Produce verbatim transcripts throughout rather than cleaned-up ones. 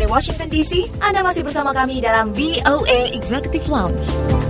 dari Washington D C, Anda masih bersama kami dalam V O A Executive Lounge.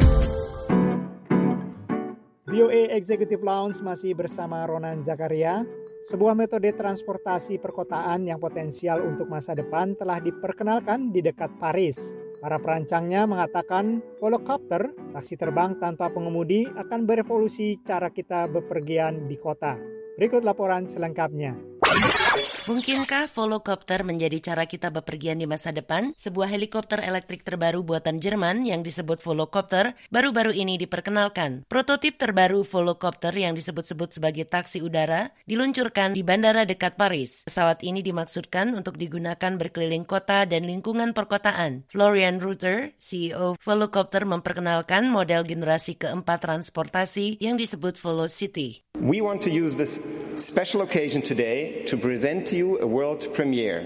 V O A Executive Lounge masih bersama Ronan Zakaria. Sebuah metode transportasi perkotaan yang potensial untuk masa depan telah diperkenalkan di dekat Paris. Para perancangnya mengatakan volocopter, taksi terbang tanpa pengemudi, akan berevolusi cara kita bepergian di kota. Berikut laporan selengkapnya. Mungkinkah volocopter menjadi cara kita bepergian di masa depan? Sebuah helikopter elektrik terbaru buatan Jerman yang disebut volocopter baru-baru ini diperkenalkan. Prototip terbaru volocopter yang disebut-sebut sebagai taksi udara diluncurkan di bandara dekat Paris. Pesawat ini dimaksudkan untuk digunakan berkeliling kota dan lingkungan perkotaan. Florian Reuter, C E O volocopter, memperkenalkan model generasi keempat transportasi yang disebut Volocity. We want to use this special occasion today to present to you a world premiere,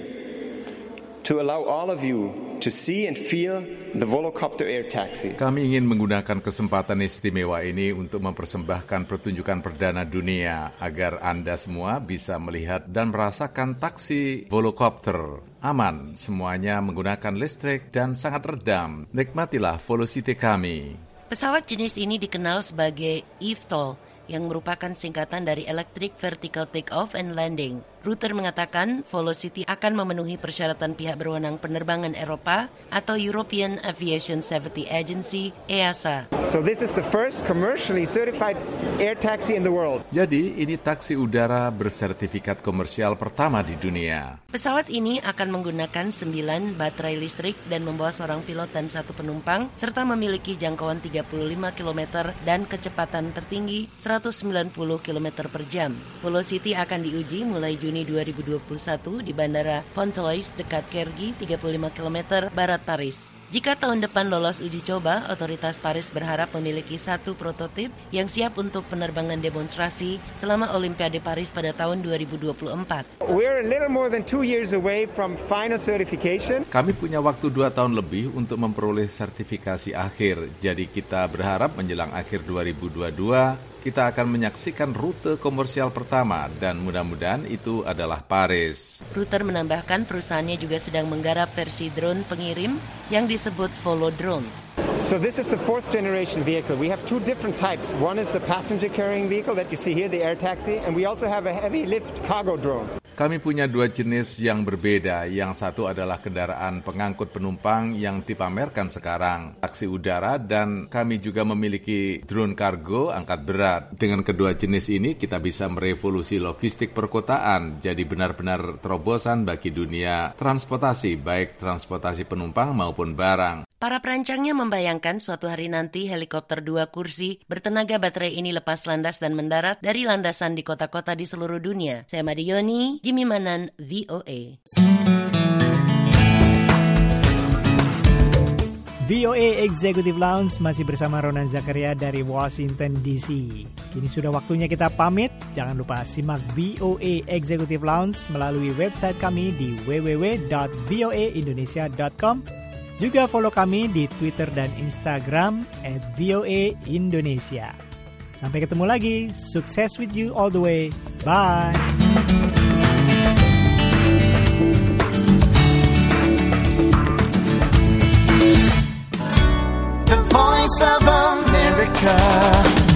to allow all of you to see and feel the Volocopter Air Taxi. Kami ingin menggunakan kesempatan istimewa ini untuk mempersembahkan pertunjukan perdana dunia agar Anda semua bisa melihat dan merasakan taksi Volocopter. Aman, semuanya menggunakan listrik dan sangat redam. Nikmatilah Volocity kami. Pesawat jenis ini dikenal sebagai E V T O L, yang merupakan singkatan dari Electric Vertical Take-Off and Landing. Reuter mengatakan Volocity akan memenuhi persyaratan pihak berwenang penerbangan Eropa atau European Aviation Safety Agency, E A S A. So this is the first commercially certified air taxi in the world. Jadi ini taksi udara bersertifikat komersial pertama di dunia. Pesawat ini akan menggunakan sembilan baterai listrik dan membawa seorang pilot dan satu penumpang, serta memiliki jangkauan tiga puluh lima kilometer dan kecepatan tertinggi seratus sembilan puluh kilometer per jam. Volocity akan diuji mulai Juni dua ribu dua puluh satu di Bandara Pontoise dekat Cergy, tiga puluh lima kilometer barat Paris. Jika tahun depan lolos uji coba, otoritas Paris berharap memiliki satu prototip yang siap untuk penerbangan demonstrasi selama Olimpiade Paris pada tahun dua ribu dua puluh empat. We're a little more than two years away from final certification. Kami punya waktu dua tahun lebih untuk memperoleh sertifikasi akhir. Jadi kita berharap menjelang akhir dua ribu dua puluh dua kita akan menyaksikan rute komersial pertama dan mudah-mudahan itu adalah Paris. Reuter menambahkan perusahaannya juga sedang menggarap versi drone pengirim yang disebut Volodrone. So this is the fourth generation vehicle. We have two different types. One is the passenger carrying vehicle that you see here, the air taxi, and we also have a heavy lift cargo drone. Kami punya dua jenis yang berbeda. Yang satu adalah kendaraan pengangkut penumpang yang dipamerkan sekarang, taksi udara, dan kami juga memiliki drone kargo angkat berat. Dengan kedua jenis ini kita bisa merevolusi logistik perkotaan, jadi benar-benar terobosan bagi dunia transportasi, baik transportasi penumpang maupun barang. Para perancangnya membayangkan suatu hari nanti helikopter dua kursi bertenaga baterai ini lepas landas dan mendarat dari landasan di kota-kota di seluruh dunia. Saya Madioni, Jimmy Manan, V O A. V O A Executive Lounge masih bersama Ronan Zakaria dari Washington D C. Kini sudah waktunya kita pamit. Jangan lupa simak V O A Executive Lounge melalui website kami di w w w dot v o a indonesia dot com. Juga follow kami di Twitter dan Instagram at V O A Indonesia. Sampai ketemu lagi. Sukses with you all the way. Bye. The Voice of America.